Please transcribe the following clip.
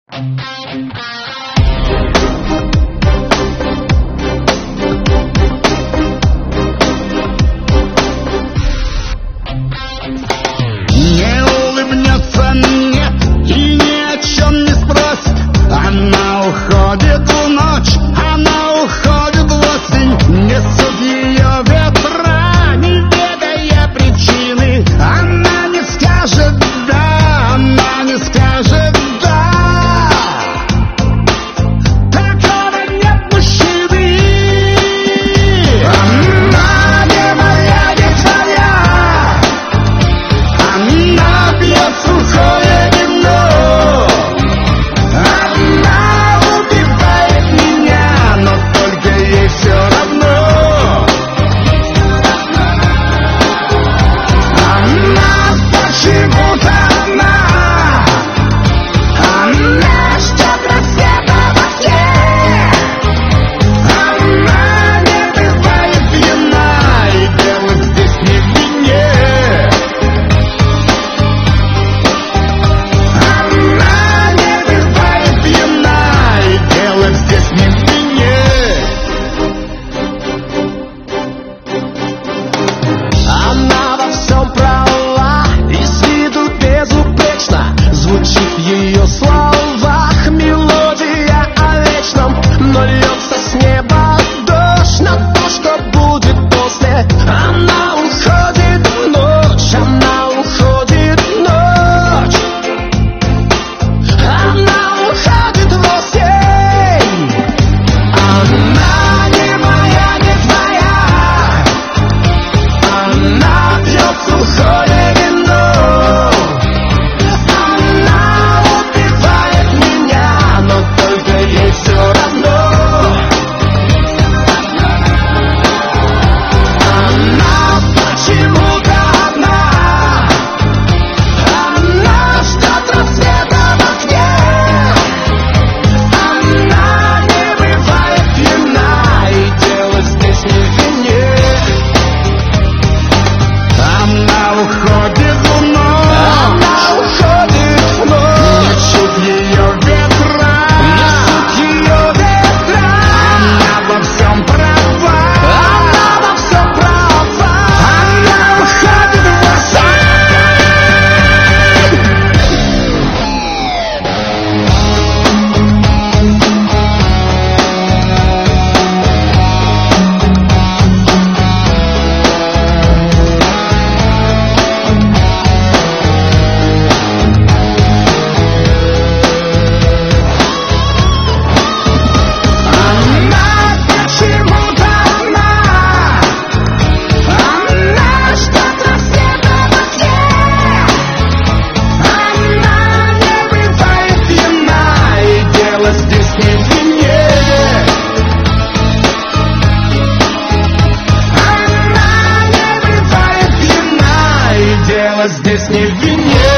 Не улыбнется, нет, и ни о чем не спросит. Она уходит в ночь, она уходит в осень. Несут ее ветра, не ведая причины. Она не скажет да, она не скажет да. Такого нет мужчины. Она не моя, не твоя. Она пьет сухое вино. Она убивает меня, но только ей все равно. Она почему-то одна. Она ждет рассвета в окне. Она не бывает пьяна, и дело здесь не в вине. Она не бывает пьяна, и дело здесь не в вине. Она во всем права и с виду безупречна. Звучит в ее словах мелодия о вечном, но льется с неба дождь на то, что будет после. Она уходит в ночь, она уходит в ночь. Она уходит в осень. Она не моя, не твоя. Она пьет сухое вино. Она убивает меня, но только ей все равно. Она почему-то одна. Она ждет рассвета в окне. Она не бывает пьяна, и дело здесь не в вине. Она уходит в ночь. Она уходит в ночь. Несут ее ветра. Несут ее ветра. Она во всем права. Она во всем права. Она уходит в осень. Она почему-то одна. Она ждет рассвета в окне. Она не бывает пьяна, и дело здесь не в вине. Она не бывает пьяна, и дело здесь не в вине.